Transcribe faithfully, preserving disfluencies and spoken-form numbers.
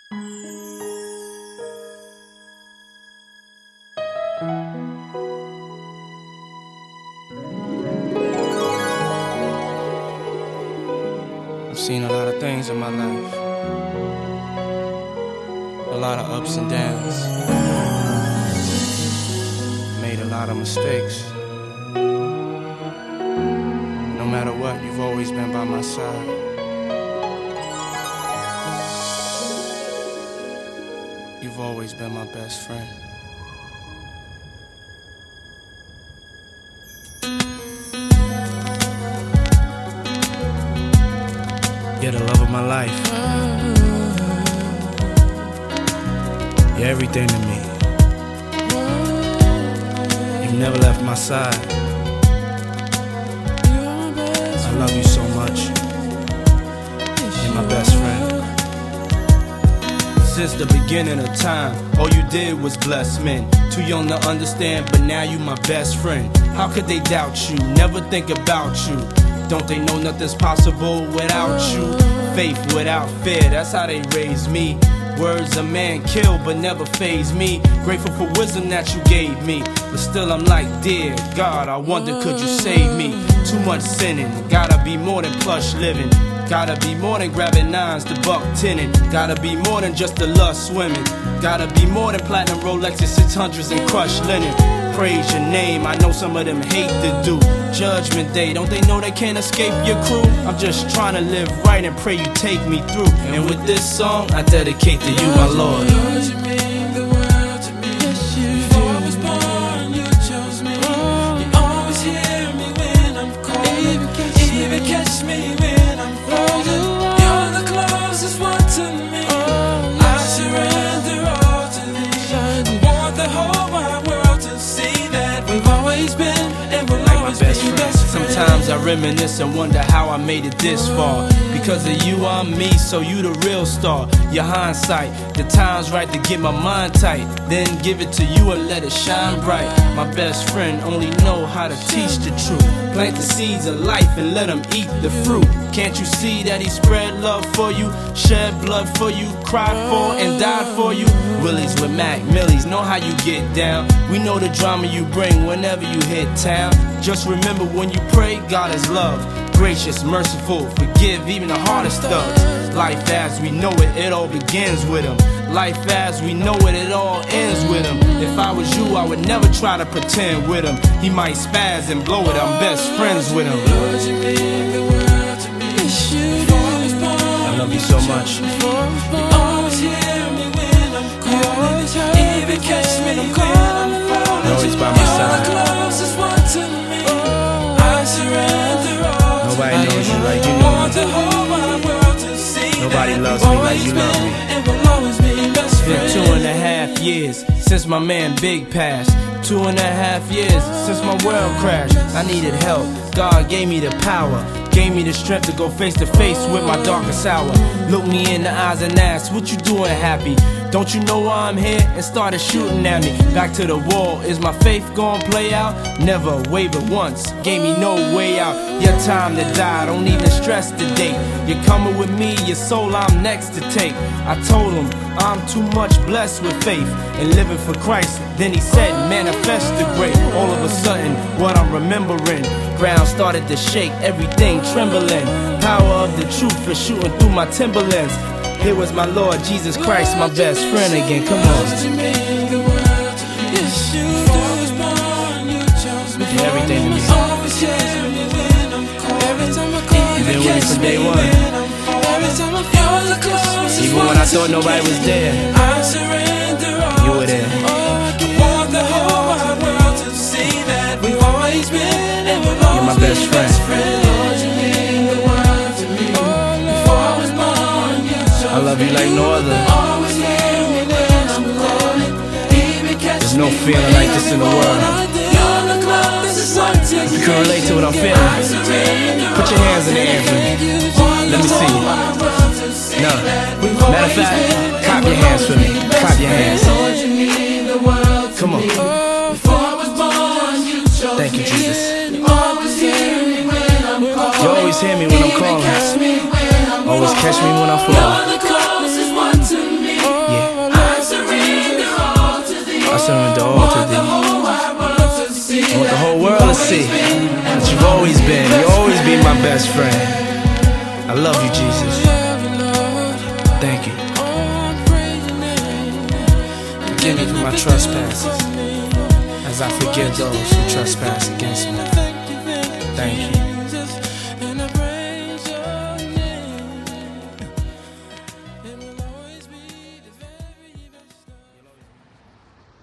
I've seen a lot of things in my life, a lot of ups and downs, made a lot of mistakes. No matter what, you've always been by my side. You've always been my best friend. You're the love of my life. You're everything to me. You've never left my side. I love you so much. You're my best friend. Since the beginning of time, all you did was bless men. Too young to understand, but now you my best friend. How could they doubt you? Never think about you. Don't they know nothing's possible without you? Faith without fear, that's how they raised me. Words a man kill but never faze me. Grateful for wisdom that you gave me, but still I'm like, dear God, I wonder could you save me? Too much sinning, gotta be more than plush living. Gotta be more than grabbing nines to buck tinning. Gotta be more than just the lust swimming. Gotta be more than platinum Rolexes, six hundreds and crushed linen. Praise your name, I know some of them hate to do. Judgment day, don't they know they can't escape your crew? I'm just trying to live right and pray you take me through. And with this song, I dedicate to you, my Lord. Lord, you mean the world to me. Before I was born, you chose me. You always hear me when I'm calling. Even catch me when I'm falling. You're the closest one to me. I surrender all to thee. I want the whole wide world to see that we've always been and we'll always be best friends. Sometimes I reminisce and wonder how I made it this far. Because of you, I'm me, so you the real star. Your hindsight, the time's right to get my mind tight. Then give it to you and let it shine bright. My best friend only know how to teach the truth. Plant the seeds of life and let them eat the fruit. Can't you see that he spread love for you? Shed blood for you, cried for and died for you. Willies with Mac Millies, know how you get down. We know the drama you bring whenever you hit town. Just remember when you pray, God is love. Gracious, merciful, forgive even the hardest thugs. Life as we know it, it all begins with him. Life as we know it, it all ends with him. If I was you, I would never try to pretend with him. He might spaz and blow it, I'm best friends with him. Lord, you mean the world to me. Before I was born, I love you so much. you always hear me when I'm calling. Even catch me when I'm falling. You're always by my You're side. the closest one to me. I surrender all. Nobody knows you like you I know want me. the whole wide world to see. Nobody that loves we've me like always you love been me. and we'll always be best Been friends. two and a half years since my man Big passed. Two and a half years since my world crashed. I needed help. God gave me the power. Gave me the strength to go face to face with my darkest hour. Look me in the eyes and ask, what you doing happy? Don't you know why I'm here? And started shooting at me. Back to the wall, is my faith gonna play out? Never wavered once, gave me no way out. Your time to die, don't even stress the date. You're coming with me, your soul I'm next to take. I told him I'm too much blessed with faith and living for Christ. Then he said, manifest the great. All of a sudden, what I'm remembering, ground started to shake, everything trembling. Power of the truth is shooting through my Timberlands. Here was my Lord Jesus Christ, my best friend again. Come on. You're everything to me. You've been with me from day one. Even when I thought nobody was there, you were there. You're my best friend. I love you like no other. There's no feeling like this in the world. If you can relate to what I'm feeling, put your hands in the air for me. Let me see you. No. Matter of fact, clap your hands for me. Clap your hands. Come on. Thank you, Jesus. You always hear me when I'm calling. Always catch me when I fall. see that you've always been, you'll always be my best friend. I love you, Jesus. Thank you. Forgive me for my trespasses, as I forgive those who trespass against me. Thank you.